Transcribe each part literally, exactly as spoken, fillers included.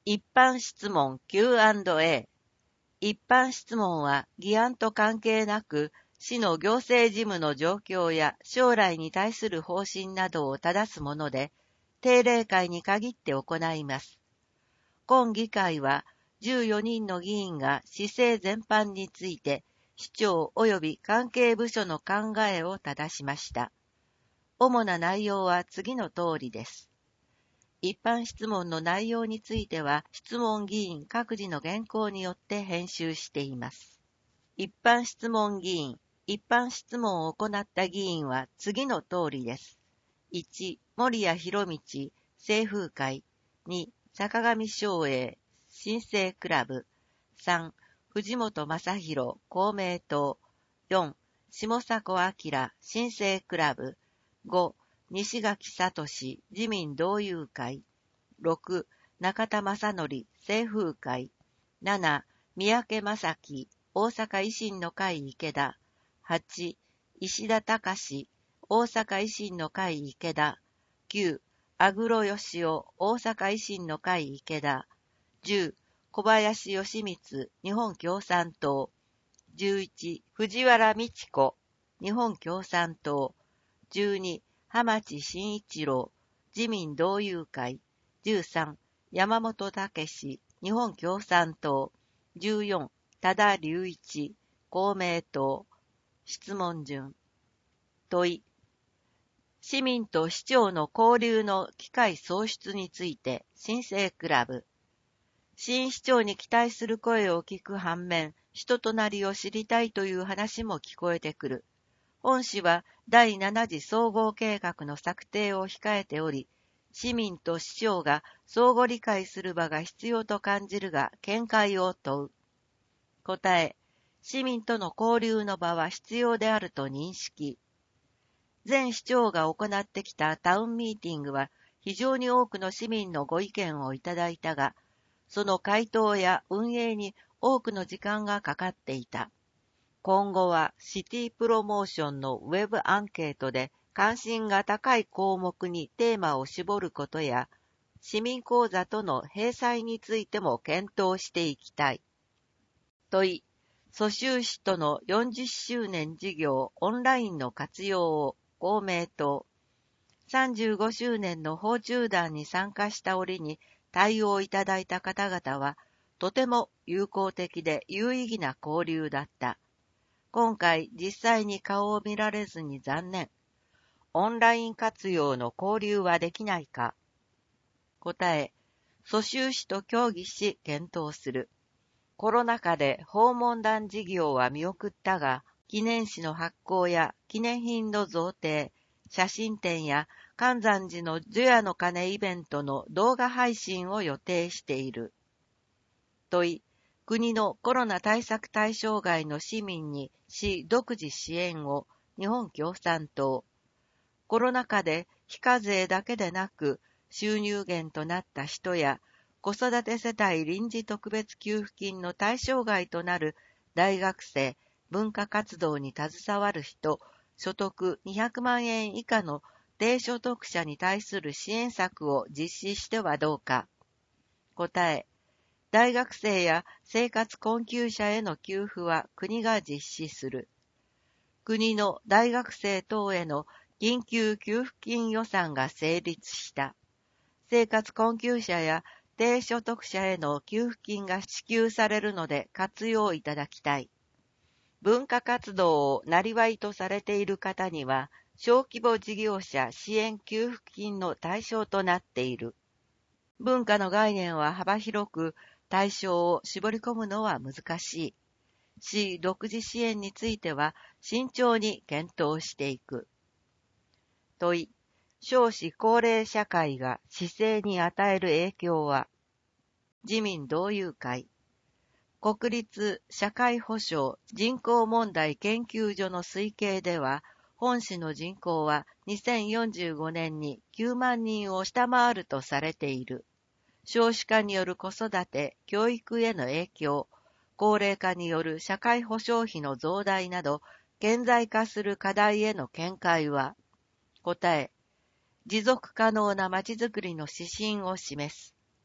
一般質問 キューアンドエー。一般質問は議案と関係なく、市の行政事務の状況や将来に対する方針などを正すもので、定例会に限って行います。今議会は、じゅうよにんの議員が市政全般について、市長及び関係部署の考えを正しました。主な内容は次の通りです。一般質問の内容については、質問議員各自の原稿によって編集しています。一般質問議員、一般質問を行った議員は次の通りです。いち、森谷博道、清風会。に、坂上昌英、新生クラブ。さん、藤本正宏、公明党。よん、下迫明、新生クラブ。ご、西垣聡、自民同友会。ろく、中田正則、清風会。なな、三宅正樹、大阪維新の会池田。はち、石田隆、大阪維新の会池田。きゅう、アグロ義雄、大阪維新の会池田。じゅう、小林義光、日本共産党。じゅういち、藤原道子、日本共産党。じゅうに、浜地真一郎、自民同友会。じゅうさん、山本武史、日本共産党。じゅうよん、多田隆一、公明党。質問順。問い。市民と市長の交流の機会創出について、新生クラブ。新市長に期待する声を聞く反面、人となりを知りたいという話も聞こえてくる。本市は第なな次総合計画の策定を控えており、市民と市長が相互理解する場が必要と感じるが、見解を問う。答え、市民との交流の場は必要であると認識。前市長が行ってきたタウンミーティングは非常に多くの市民のご意見をいただいたが、その回答や運営に多くの時間がかかっていた。今後はシティプロモーションのウェブアンケートで関心が高い項目にテーマを絞ることや、市民講座との併載についても検討していきたい。問い、蘇州市とのよんじゅっしゅうねん事業オンラインの活用を公明党。さんじゅうごしゅうねんの訪中団に参加した折に対応いただいた方々は、とても友好的で有意義な交流だった。今回実際に顔を見られずに残念。オンライン活用の交流はできないか。答え、蘇州市と協議し検討する。コロナ禍で訪問団事業は見送ったが、記念誌の発行や記念品の贈呈、写真展や関山寺の除夜の鐘イベントの動画配信を予定している。問い、国のコロナ対策対象外の市民に市独自支援を日本共産党。コロナ禍で非課税だけでなく収入源となった人や子育て世帯臨時特別給付金の対象外となる大学生、文化活動に携わる人、所得にひゃくまんえん以下の低所得者に対する支援策を実施してはどうか。答え、大学生や生活困窮者への給付は国が実施する。国の大学生等への緊急給付金予算が成立した。生活困窮者や低所得者への給付金が支給されるので活用いただきたい。文化活動を生業とされている方には、小規模事業者支援給付金の対象となっている。文化の概念は幅広く、対象を絞り込むのは難しい。市独自支援については慎重に検討していく。問い、少子高齢社会が市政に与える影響は。自民同友会。国立社会保障人口問題研究所の推計では、本市の人口はにせんよんじゅうごねんにきゅうまんにんを下回るとされている。少子化による子育て、教育への影響、高齢化による社会保障費の増大など、顕在化する課題への見解は。答え、持続可能なまちづくりの指針を示す。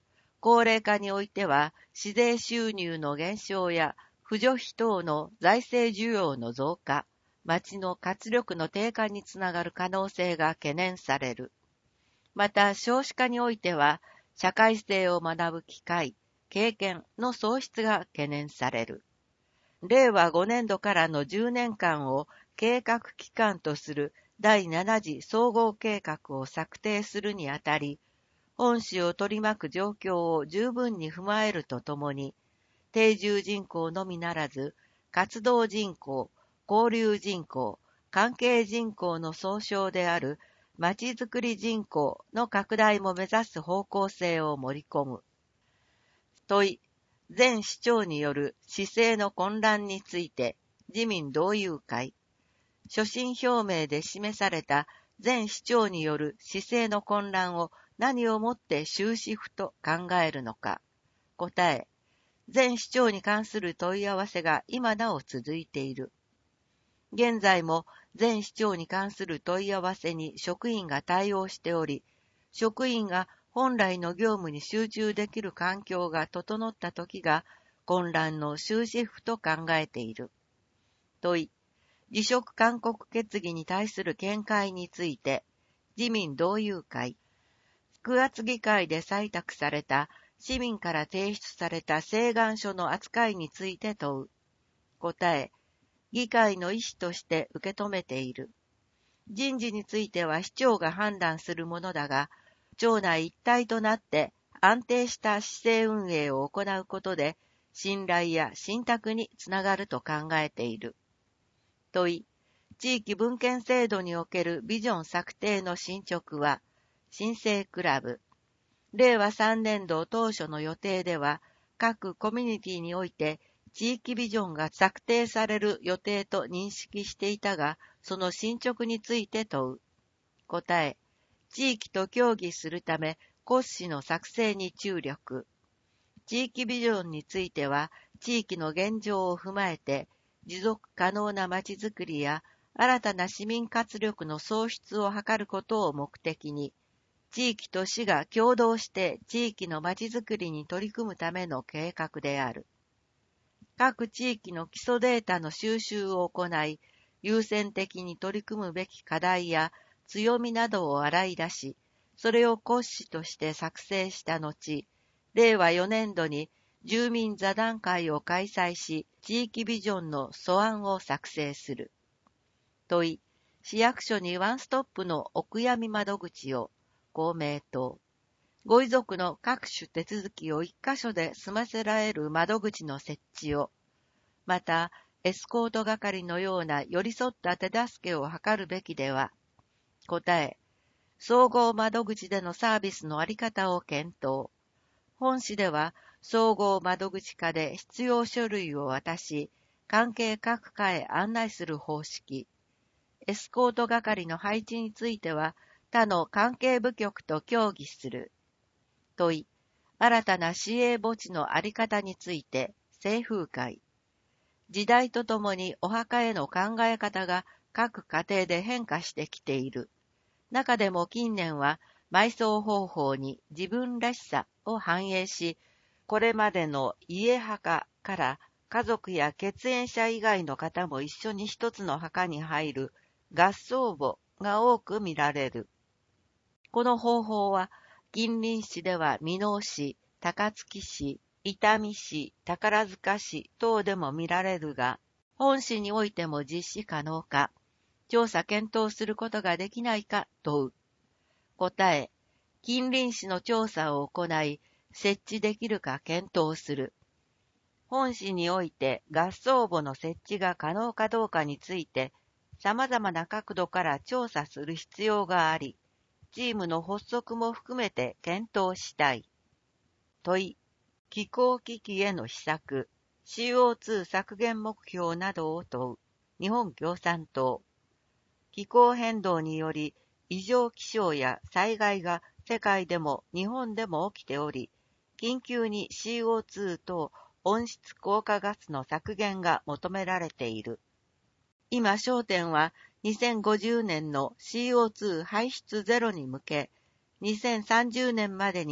高齢化においては、市税収入の減少や、扶助費等の財政需要の増加、町の活力の低下につながる可能性が懸念される。また、少子化においては、社会性を学ぶ機会、経験の喪失が懸念される。れいわごねんどからのじゅうねんかんを計画期間とするだいなな次総合計画を策定するにあたり、本市を取り巻く状況を十分に踏まえるとともに、定住人口のみならず、活動人口、交流人口、関係人口の総称であるまちづくり人口の拡大も目指す方向性を盛り込む。問い、前市長による市政の混乱について、自民同友会。所信表明で示された前市長による市政の混乱を何をもって終止符と考えるのか。答え、前市長に関する問い合わせが今なお続いている。現在も前市長に関する問い合わせに職員が対応しており、職員が本来の業務に集中できる環境が整ったときが混乱の終止符と考えている。問い、辞職勧告決議に対する見解について、自民同友会。くがつ議会で採択された市民から提出された請願書の扱いについて問う。答え、議会の意思として受け止めている。人事については市長が判断するものだが、町内一体となって安定した市政運営を行うことで、信頼や信託につながると考えている。問い、地域分権制度におけるビジョン策定の進捗は、新生クラブ。れいわさんねんど当初の予定では、各コミュニティにおいて地域ビジョンが策定される予定と認識していたが、その進捗について問う。答え、地域と協議するため、骨子の作成に注力。地域ビジョンについては、地域の現状を踏まえて、持続可能なまちづくりや新たな市民活力の創出を図ることを目的に、地域と市が共同して地域のまちづくりに取り組むための計画である。各地域の基礎データの収集を行い、優先的に取り組むべき課題や強みなどを洗い出し、それを骨子として作成した後、れいわよねんどに住民座談会を開催し、地域ビジョンの素案を作成する。問い、市役所にワンストップのお悔やみ窓口を、公明党。ご遺族の各種手続きを一箇所で済ませられる窓口の設置を、また、エスコート係のような寄り添った手助けを図るべきでは。答え、総合窓口でのサービスのあり方を検討。本市では、総合窓口課で必要書類を渡し、関係各課へ案内する方式。エスコート係の配置については、他の関係部局と協議する。問い、新たな市営墓地のあり方について、清風会。時代とともにお墓への考え方が各家庭で変化してきている。中でも近年は、埋葬方法に自分らしさを反映し、これまでの家墓から家族や血縁者以外の方も一緒に一つの墓に入る合葬墓が多く見られる。この方法は近隣市では箕面市、高槻市、伊丹市、宝塚市等でも見られるが、本市においても実施可能か、調査検討することができないか問う。答え、近隣市の調査を行い、設置できるか検討する。本市において合葬墓の設置が可能かどうかについて、様々な角度から調査する必要があり、チームの発足も含めて検討したい。問い、気候危機への施策、シーオーツー 削減目標などを問う。日本共産党。気候変動により、異常気象や災害が世界でも日本でも起きており、緊急に シーオーツー 等温室効果ガスの削減が求められている。今焦点はにせんごじゅうねんの シーオーツー 排出ゼロに向け、にせんさんじゅうねんまでに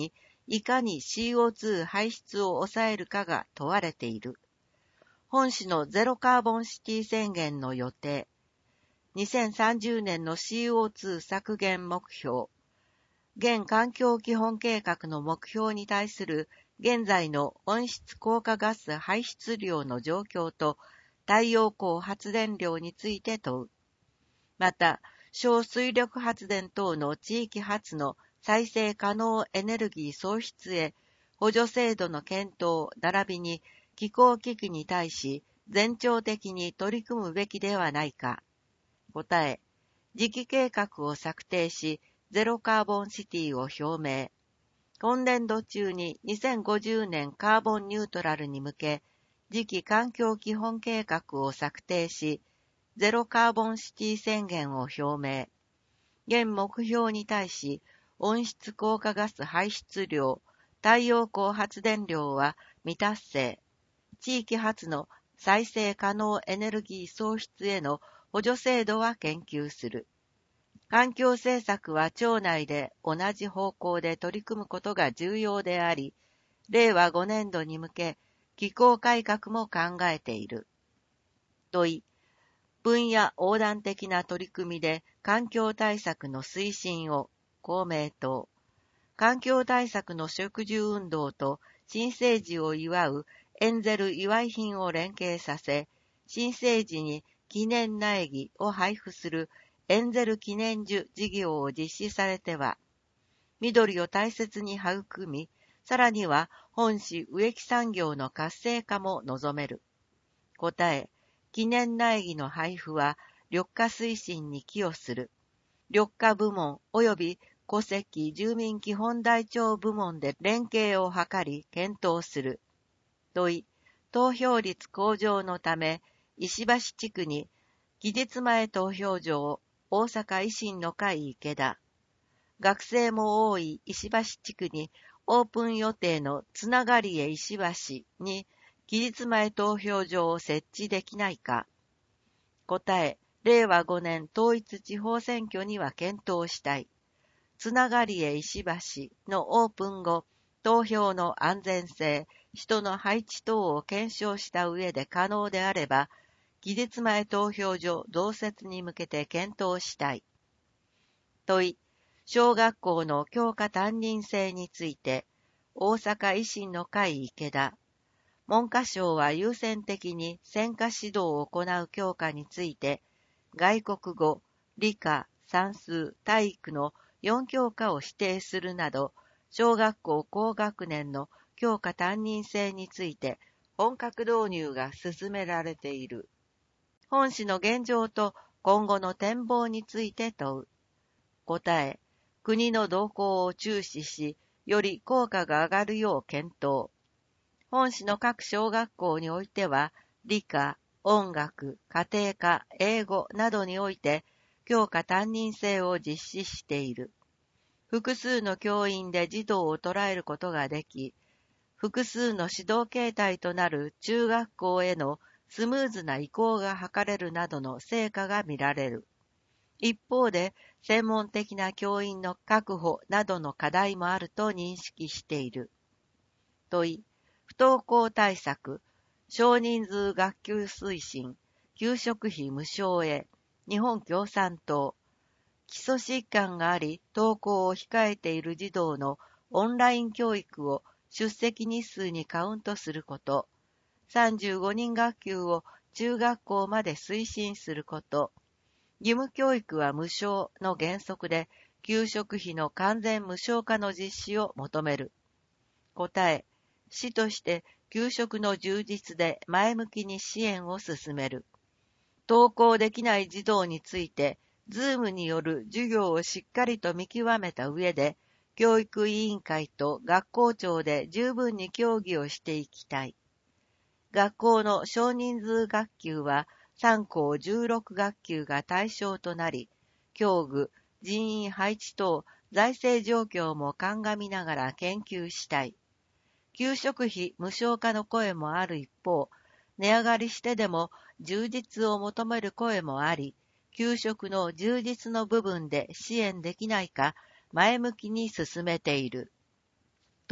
いかに シーオーツー 排出を抑えるかが問われている。本市のゼロカーボンシティ宣言の予定、にせんさんじゅうねんの シーオーツー 削減目標、現環境基本計画の目標に対する現在の温室効果ガス排出量の状況と太陽光発電量について問う。また、小水力発電等の地域発の再生可能エネルギー創出へ補助制度の検討並びに気候危機に対し全庁的に取り組むべきではないか。答え、次期計画を策定し、ゼロカーボンシティを表明。今年度中ににせんごじゅうねんカーボンニュートラルに向け、次期環境基本計画を策定し、ゼロカーボンシティ宣言を表明。現目標に対し、温室効果ガス排出量、太陽光発電量は未達成。地域発の再生可能エネルギー創出への補助制度は研究する。環境政策は庁内で同じ方向で取り組むことが重要であり、れいわごねんどに向け気候改革も考えている。問い、分野横断的な取り組みで環境対策の推進を、公明党。環境対策の植樹運動と新生児を祝うエンゼル祝い品を連携させ、新生児に記念苗木を配布するエンゼル記念樹事業を実施されては、緑を大切に育み、さらには本市植木産業の活性化も望める。答え、記念苗木の配布は緑化推進に寄与する。緑化部門及び戸籍住民基本台帳部門で連携を図り検討する。問い、投票率向上のため、石橋地区に期日前投票所、大阪維新の会池田。学生も多い石橋地区にオープン予定のつながりへ石橋に期日前投票所を設置できないか。答え、れいわごねん統一地方選挙には検討したい。つながりへ石橋のオープン後、投票の安全性、人の配置等を検証した上で可能であれば、期日前投票所増設に向けて検討したい。問い、小学校の教科担任制について、大阪維新の会池田。文科省は優先的に専科指導を行う教科について、外国語、理科、算数、体育のよん教科を指定するなど、小学校高学年の教科担任制について本格導入が進められている。本市の現状と今後の展望について問う。答え、国の動向を注視し、より効果が上がるよう検討。本市の各小学校においては、理科、音楽、家庭科、英語などにおいて、教科担任制を実施している。複数の教員で児童を捉えることができ、複数の指導形態となる中学校へのスムーズな移行が図れるなどの成果が見られる。一方で、専門的な教員の確保などの課題もあると認識している。問い、不登校対策、少人数学級推進、給食費無償へ、日本共産党、基礎疾患があり、登校を控えている児童のオンライン教育を出席日数にカウントすること、さんじゅうごにん学級を中学校まで推進すること、義務教育は無償の原則で、給食費の完全無償化の実施を求める。答え、市として給食の充実で前向きに支援を進める。登校できない児童について、ズームによる授業をしっかりと見極めた上で、教育委員会と学校長で十分に協議をしていきたい。学校の少人数学級はさん校じゅうろく学級が対象となり、教具、人員配置等、財政状況も鑑みながら研究したい。給食費無償化の声もある一方、値上がりしてでも充実を求める声もあり、給食の充実の部分で支援できないか前向きに進めている。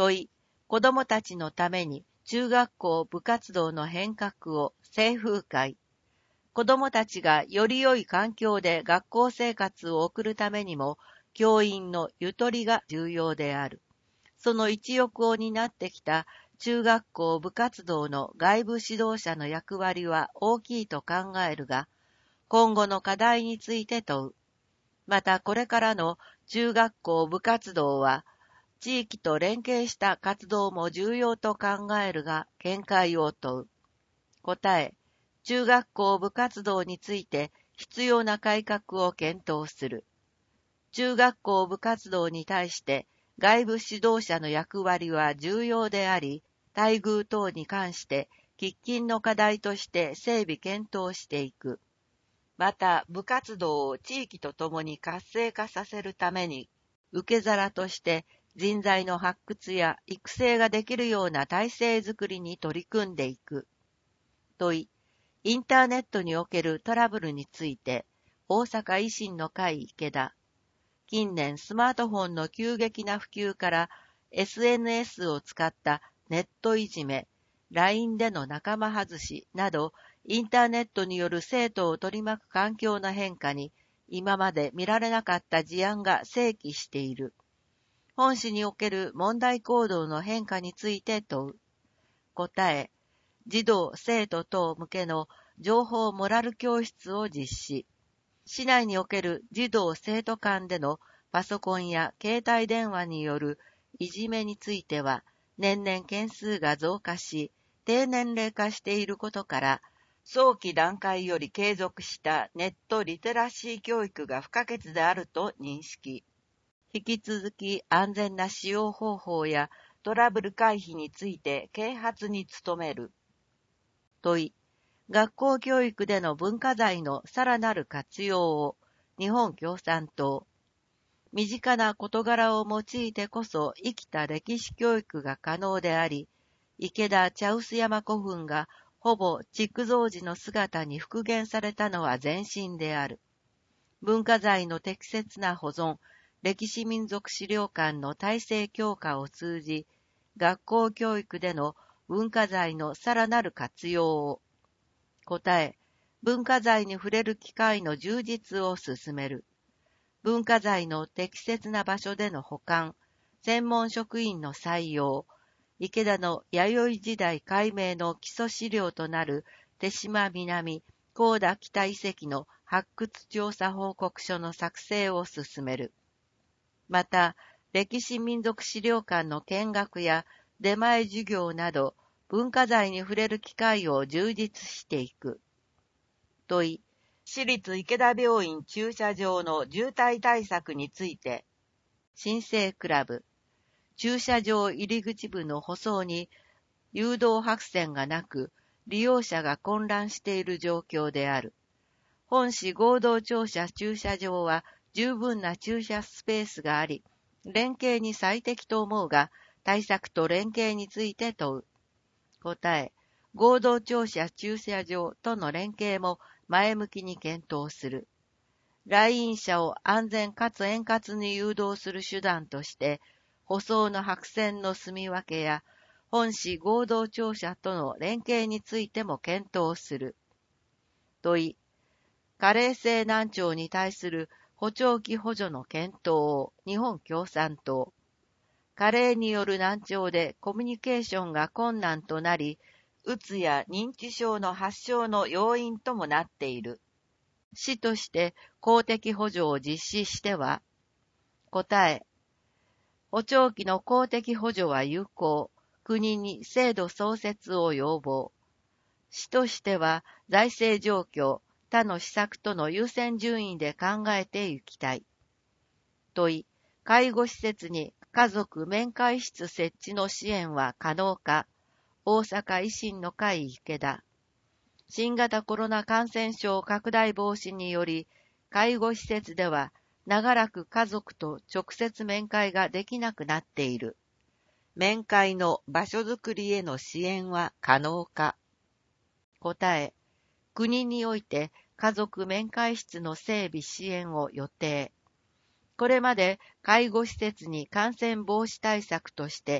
問い、子供たちのために中学校部活動の変革を清風会。子供たちがより良い環境で学校生活を送るためにも、教員のゆとりが重要である。その一翼を担ってきた中学校部活動の外部指導者の役割は大きいと考えるが、今後の課題について問う。またこれからの中学校部活動は、地域と連携した活動も重要と考えるが、見解を問う。答え、中学校部活動について必要な改革を検討する。中学校部活動に対して外部指導者の役割は重要であり、待遇等に関して喫緊の課題として整備検討していく。また、部活動を地域とともに活性化させるために、受け皿として人材の発掘や育成ができるような体制づくりに取り組んでいく。問い、インターネットにおけるトラブルについて、大阪維新の会池田。近年スマートフォンの急激な普及から エスエヌエス を使ったネットいじめ、ライン での仲間外しなど、インターネットによる生徒を取り巻く環境の変化に、今まで見られなかった事案が生起している。本市における問題行動の変化について問う。答え、児童・生徒等向けの情報モラル教室を実施。市内における児童・生徒間でのパソコンや携帯電話によるいじめについては、年々件数が増加し、低年齢化していることから、早期段階より継続したネットリテラシー教育が不可欠であると認識。引き続き安全な使用方法やトラブル回避について啓発に努める。問い、学校教育での文化財のさらなる活用を、日本共産党。身近な事柄を用いてこそ生きた歴史教育が可能であり、池田茶臼山古墳がほぼ築造時の姿に復元されたのは前進である。文化財の適切な保存、歴史民族資料館の体制強化を通じ、学校教育での文化財のさらなる活用を。答え、文化財に触れる機会の充実を進める。文化財の適切な場所での保管、専門職員の採用、池田の弥生時代解明の基礎資料となる手島南、高田北遺跡の発掘調査報告書の作成を進める。また、歴史民族資料館の見学や出前授業など、文化財に触れる機会を充実していく。問い、私立池田病院駐車場の渋滞対策について、新生クラブ、駐車場入り口部の舗装に誘導白線がなく、利用者が混乱している状況である。本市合同庁舎駐車場は十分な駐車スペースがあり、連携に最適と思うが、対策と連携について問う。答え、合同庁舎駐車場との連携も前向きに検討する。来院者を安全かつ円滑に誘導する手段として、舗装の白線の住み分けや、本市合同庁舎との連携についても検討する。問い、加齢性難聴に対する補聴器補助の検討を日本共産党。加齢による難聴でコミュニケーションが困難となり、うつや認知症の発症の要因ともなっている。市として公的補助を実施しては、答え、補聴器の公的補助は有効、国に制度創設を要望。市としては財政状況、他の施策との優先順位で考えていきたい。問い、介護施設に家族面会室設置の支援は可能か。大阪維新の会池田。新型コロナ感染症拡大防止により、介護施設では長らく家族と直接面会ができなくなっている。面会の場所づくりへの支援は可能か。答え、国において家族面会室の整備支援を予定。これまで介護施設に感染防止対策として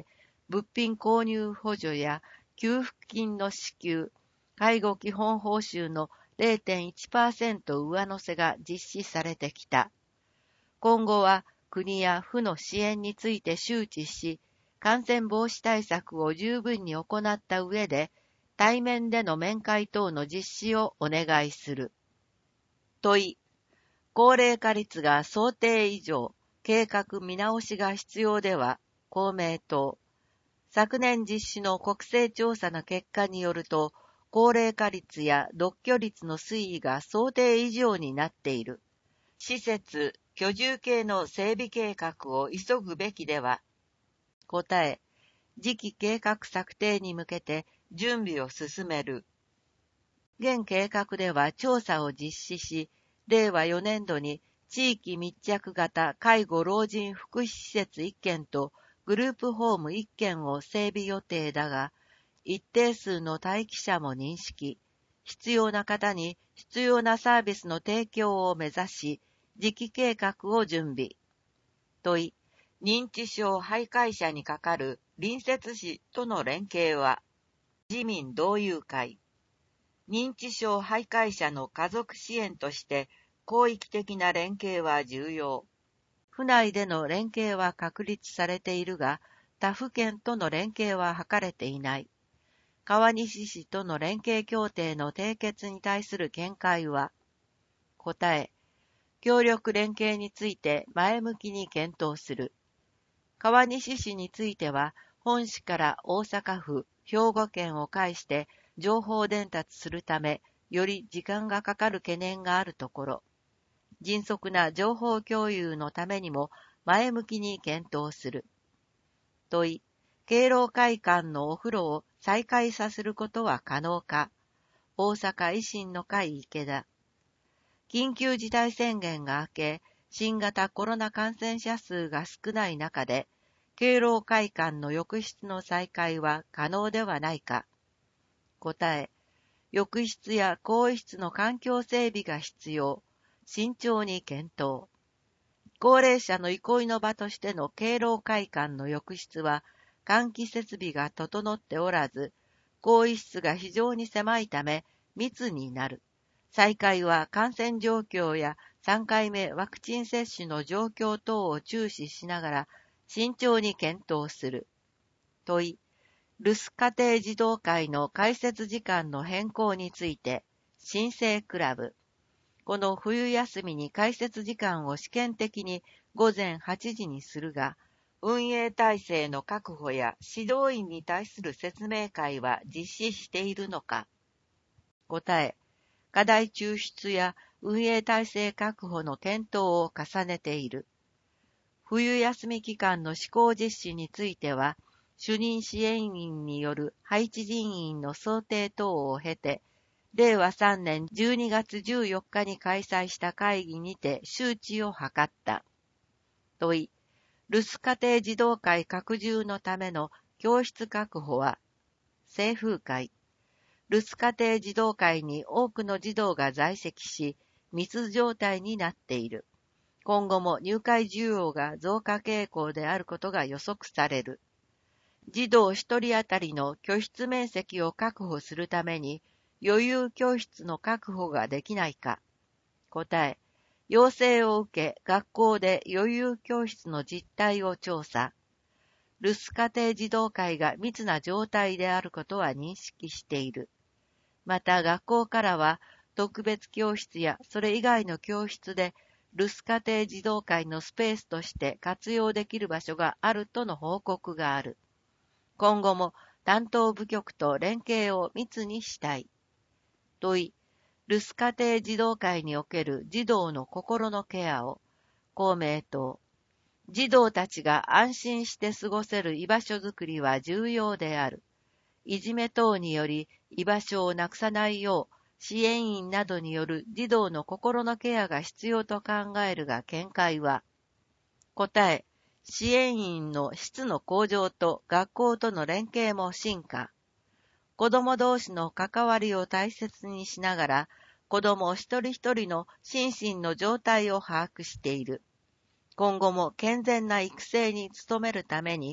物品購入補助や給付金の支給、介護基本報酬の れいてんいちパーセント 上乗せが実施されてきた。今後は国や府の支援について周知し、感染防止対策を十分に行った上で、対面での面会等の実施をお願いする。問い、高齢化率が想定以上、計画見直しが必要では、公明党。昨年実施の国勢調査の結果によると、高齢化率や独居率の推移が想定以上になっている。施設、居住系の整備計画を急ぐべきでは。答え、次期計画策定に向けて準備を進める。現計画では調査を実施し、れいわよねんどに地域密着型介護老人福祉施設いっけんとグループホームいっけんを整備予定だが、一定数の待機者も認識、必要な方に必要なサービスの提供を目指し、次期計画を準備。問い、認知症徘徊者にかかる隣接市との連携は、自民同友会。認知症徘徊者の家族支援として広域的な連携は重要。府内での連携は確立されているが、他府県との連携は図れていない。川西市との連携協定の締結に対する見解は、答え、協力連携について前向きに検討する。川西市については、本市から大阪府、兵庫県を介して情報伝達するため、より時間がかかる懸念があるところ、迅速な情報共有のためにも前向きに検討する。問い、敬老会館のお風呂を再開させることは可能か。大阪維新の会池田。緊急事態宣言が明け、新型コロナ感染者数が少ない中で、敬老会館の浴室の再開は可能ではないか。答え、浴室や更衣室の環境整備が必要。慎重に検討。高齢者の憩いの場としての敬老会館の浴室は、換気設備が整っておらず、更衣室が非常に狭いため密になる。再開は感染状況やさんかいめワクチン接種の状況等を注視しながら慎重に検討する。問い、留守家庭児童会の開設時間の変更について、新生クラブ。この冬休みに開設時間を試験的にごぜんはちじにするが、運営体制の確保や指導員に対する説明会は実施しているのか。答え、課題抽出や運営体制確保の検討を重ねている。冬休み期間の施行実施については、主任支援員による配置人員の想定等を経て、れいわさんねんじゅうにがつじゅうよっかに開催した会議にて周知を図った。問い、留守家庭児童会拡充のための教室確保は、清風会。留守家庭児童会に多くの児童が在籍し、密状態になっている。今後も入会需要が増加傾向であることが予測される。児童一人当たりの居室面積を確保するために、余裕教室の確保ができないか。答え、要請を受け、学校で余裕教室の実態を調査。留守家庭児童会が密な状態であることは認識している。また学校からは、特別教室やそれ以外の教室で、留守家庭児童会のスペースとして活用できる場所があるとの報告がある。今後も担当部局と連携を密にしたい。問い、留守家庭児童会における児童の心のケアを、公明党。児童たちが安心して過ごせる居場所づくりは重要である。いじめ等により居場所をなくさないよう、支援員などによる児童の心のケアが必要と考えるが見解は、答え、支援員の質の向上と学校との連携も進化。子ども同士の関わりを大切にしながら、子ども一人一人の心身の状態を把握している。今後も健全な育成に努めるために、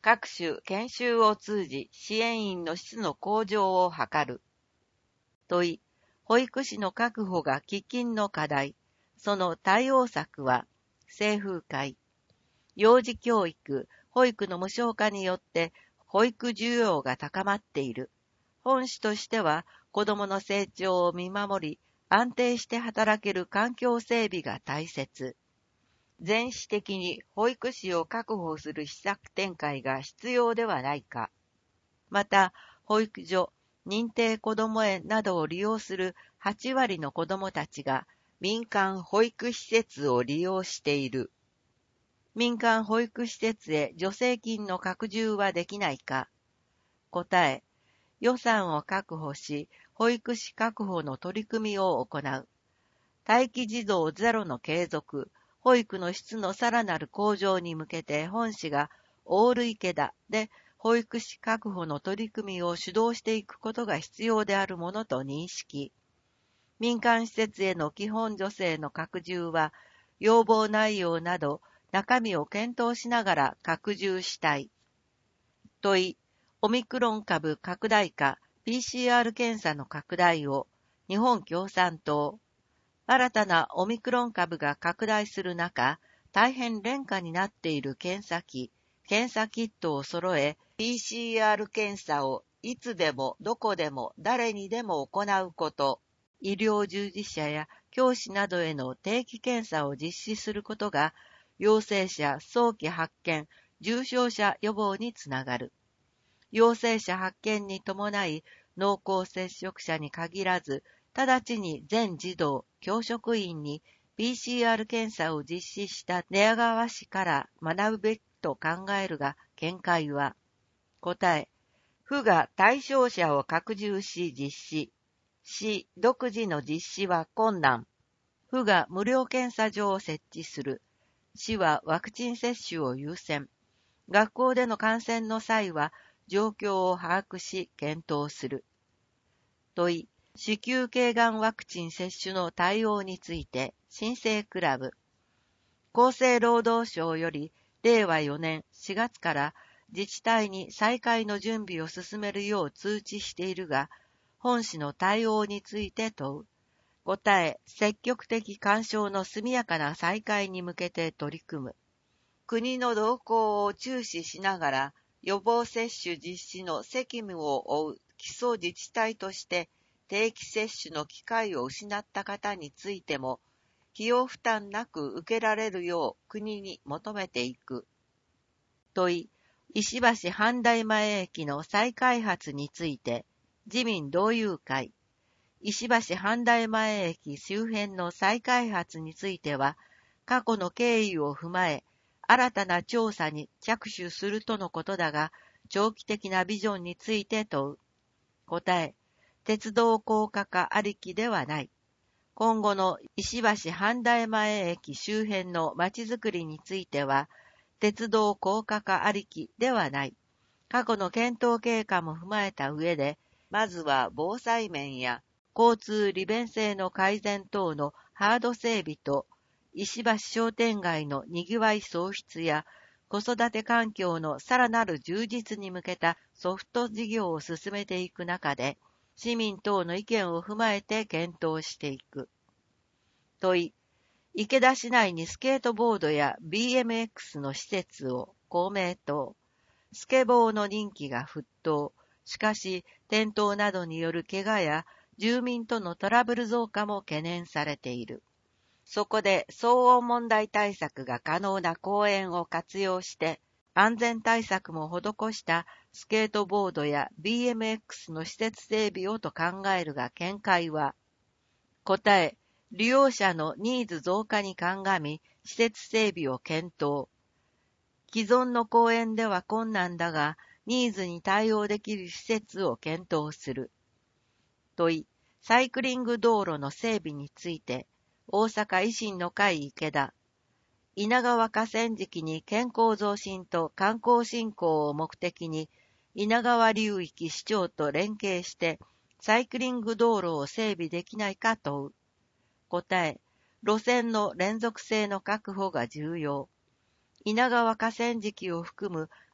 各種研修を通じ支援員の質の向上を図る。問い、保育士の確保が喫緊の課題。その対応策は、清風会。幼児教育、保育の無償化によって保育需要が高まっている。本市としては、子どもの成長を見守り、安定して働ける環境整備が大切。全市的に保育士を確保する施策展開が必要ではないか。また、保育所、認定こども園などを利用するはちわりの子どもたちが民間保育施設を利用している。民間保育施設へ助成金の拡充はできないか。答え、予算を確保し、保育士確保の取り組みを行う。待機児童ゼロの継続、保育の質のさらなる向上に向けて本市がオール池田で保育士確保の取り組みを主導していくことが必要であるものと認識。民間施設への基本助成の拡充は、要望内容など中身を検討しながら拡充したい。問い、オミクロン株拡大化 ピーシーアール 検査の拡大を日本共産党。新たなオミクロン株が拡大する中、大変廉価になっている検査機、検査キットを揃え、ピーシーアール 検査をいつでもどこでも誰にでも行うこと、医療従事者や教師などへの定期検査を実施することが、陽性者早期発見、重症者予防につながる。陽性者発見に伴い、濃厚接触者に限らず、直ちに全児童、教職員に ピーシーアール 検査を実施した寝屋川市から学ぶべきと考えるが、見解は、答え、府が対象者を拡充し実施、市独自の実施は困難。府が無料検査場を設置する。市はワクチン接種を優先。学校での感染の際は、状況を把握し検討する。問い、子宮頸がんワクチン接種の対応について、新生クラブ。厚生労働省より、れいわよねんしがつから自治体に再開の準備を進めるよう通知しているが、本市の対応について問う。答え、積極的干渉の速やかな再開に向けて取り組む。国の動向を注視しながら、予防接種実施の責務を負う基礎自治体として、定期接種の機会を失った方についても、費用負担なく受けられるよう国に求めていく。問い、石橋阪大前駅の再開発について、自民同友会。石橋阪大前駅周辺の再開発については、過去の経緯を踏まえ、新たな調査に着手するとのことだが、長期的なビジョンについて問う。答え、鉄道高架化ありきではない。今後の石橋阪大前駅周辺のまちづくりについては、鉄道高架化ありきではない。過去の検討経過も踏まえた上で、まずは防災面や交通利便性の改善等のハード整備と、石橋商店街のにぎわい創出や子育て環境のさらなる充実に向けたソフト事業を進めていく中で、市民等の意見を踏まえて検討していく。問い、池田市内にスケートボードや ビーエムエックス の施設を公明党。スケボーの人気が沸騰。しかし、転倒などによる怪我や住民とのトラブル増加も懸念されている。そこで騒音問題対策が可能な公園を活用して、安全対策も施したスケートボードや ビーエムエックス の施設整備をと考えるが見解は、答え、利用者のニーズ増加に鑑み、施設整備を検討。既存の公園では困難だが、ニーズに対応できる施設を検討する。問い、サイクリング道路の整備について、大阪維新の会池田。稲川河川敷に健康増進と観光振興を目的に、稲川流域市長と連携して、サイクリング道路を整備できないか問う。答え、路線の連続性の確保が重要。稲川河川敷を含む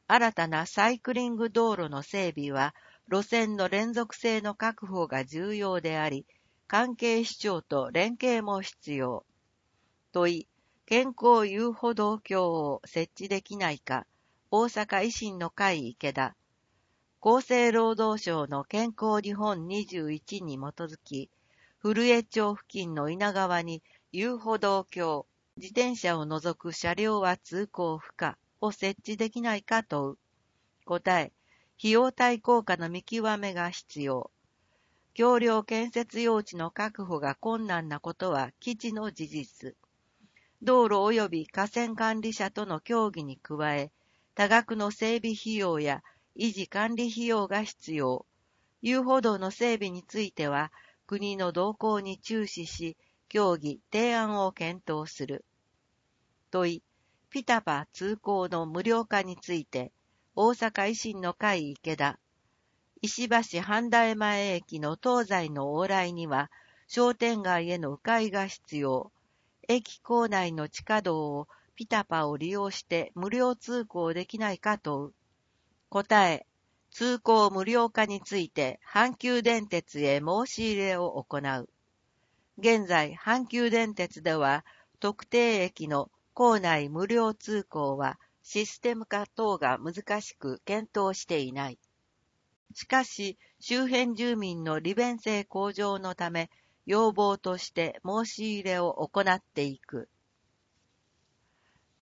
新たなサイクリング道路の整備は、路線の連続性の確保が重要であり、関係市町と連携も必要。問い、健康遊歩道橋を設置できないか、大阪維新の会池田。厚生労働省の健康日本にじゅういちに基づき、古江町付近の稲川に遊歩道橋、自転車を除く車両は通行不可を設置できないか問う。答え、費用対効果の見極めが必要。橋梁建設用地の確保が困難なことは基地の事実。道路及び河川管理者との協議に加え、多額の整備費用や維持管理費用が必要。遊歩道の整備については、国の動向に注視し、協議、提案を検討する。問い、ピタパ通行の無料化について、大阪維新の会池田。石橋阪大前駅の東西の往来には、商店街への迂回が必要。駅構内の地下道をピタパを利用して無料通行できないか問う。答え、通行無料化について阪急電鉄へ申し入れを行う。現在、阪急電鉄では、特定駅の構内無料通行はシステム化等が難しく検討していない。しかし、周辺住民の利便性向上のため、要望として申し入れを行っていく。